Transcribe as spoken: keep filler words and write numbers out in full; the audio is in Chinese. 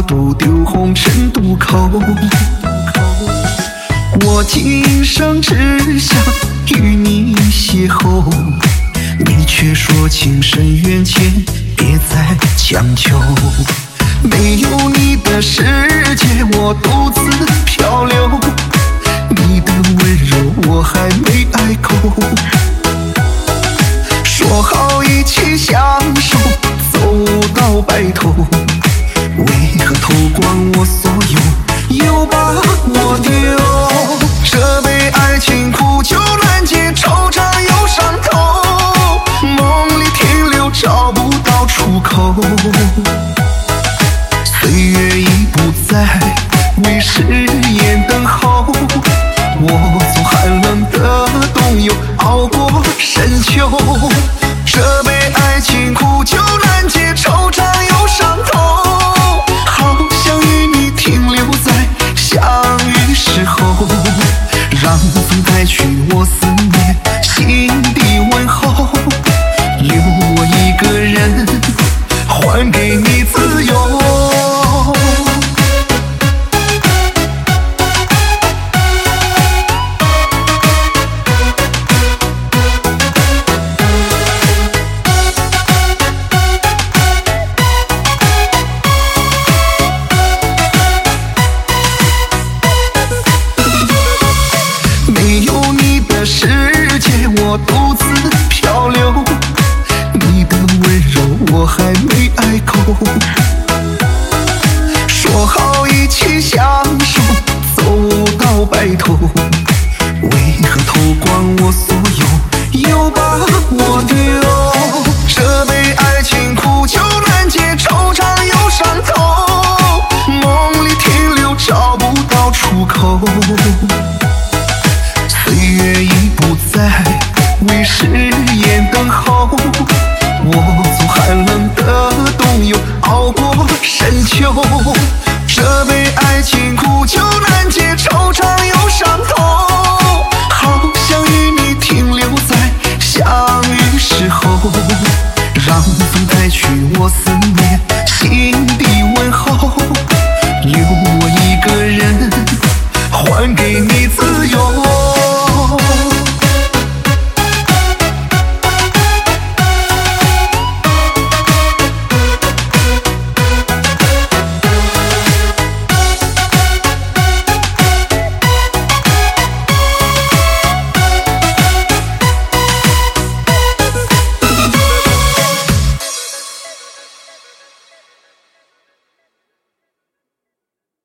独丢红尘渡口。我今生只想与你邂逅，你却说情深缘浅，别再强求。没有你的世界，我独自漂流，你的温柔我还没开口。说好一起相守，走到白头，为何偷光我所有，又把我丢？这杯爱情苦酒难解，惆怅又伤透，梦里停留找不到出口。岁月已不再为誓言等候，我从寒冷的冬游熬过深秋。这杯爱情苦酒难解，惆怅又伤透，好想与你停留在相遇时候，让风带去我思念心底问候，留我一个人还给你自由。我独自漂流，你的温柔我还没开口。说好一起相守，走到白头，为何偷光我所有，又把我丢？这杯爱情苦酒难解，惆怅又伤透，梦里停留找不到出口。岁月已不再为誓言等候，我从寒冷的冬游熬过深秋。这杯爱情苦酒难解，惆怅又伤透，好想与你停留在相遇时候，让风带去我思念心底问候，留我一个人还给你自由。